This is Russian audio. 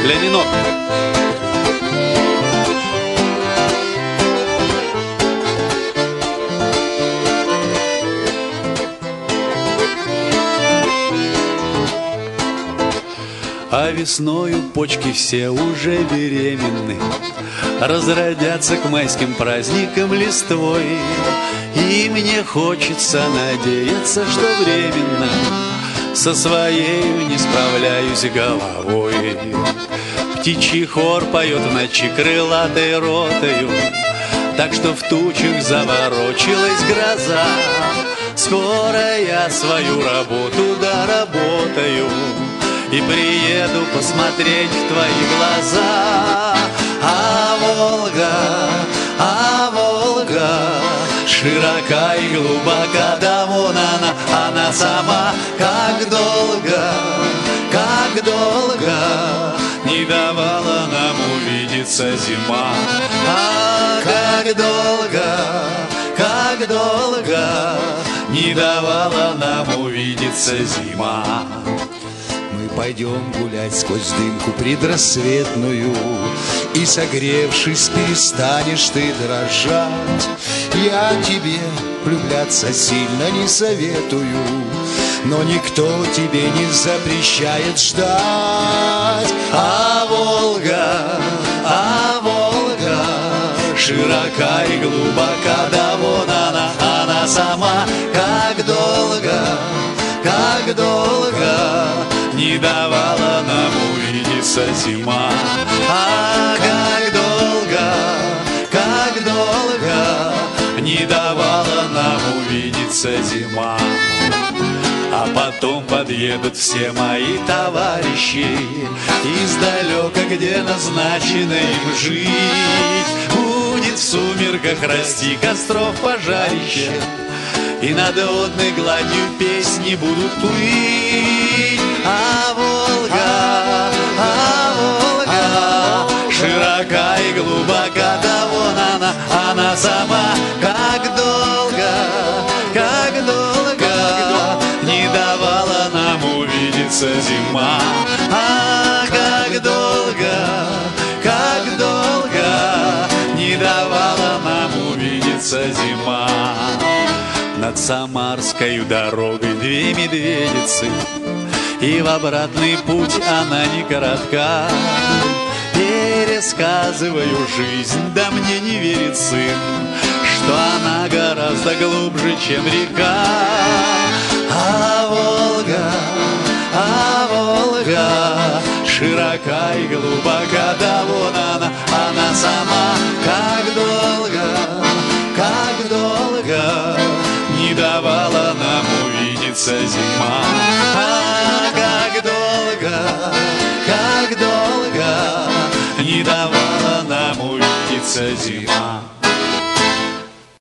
ля минор. А весною почки все уже беременны, разродятся к майским праздникам листвой. И мне хочется надеяться, что временно со своей не справляюсь головой. Птичий хор поет в ночи крылатой ротою, так что в тучах заворочилась гроза. Скоро я свою работу доработаю и приеду посмотреть в твои глаза. А Волга, широка и глубока, да вон она сама. Как долго не давала нам увидеться зима. А как долго не давала нам увидеться зима. Пойдем гулять сквозь дымку предрассветную, и, согревшись, перестанешь ты дрожать. Я тебе влюбляться сильно не советую, но никто тебе не запрещает ждать. А Волга, широка и глубока, да вон она сама. Как долго не давала нам увидеться зима. А как долго не давала нам увидеться зима. А потом подъедут все мои товарищи издалека, где назначено им жить. Будет в сумерках расти костров пожарище, и над водной гладью песни будут плыть. А Волга, широка и глубока, да вон она сама. Как долго не давала нам увидеться зима. А как долго не давала нам увидеться зима. Над Самарской дорогой две медведицы, и в обратный путь она не коротка. Пересказываю жизнь, да мне не верит сын, что она гораздо глубже, чем река. А Волга, широка и глубока, да вон она сама. Как долго не давала нам увидеться зима. А как долго не давала нам увидеться зима.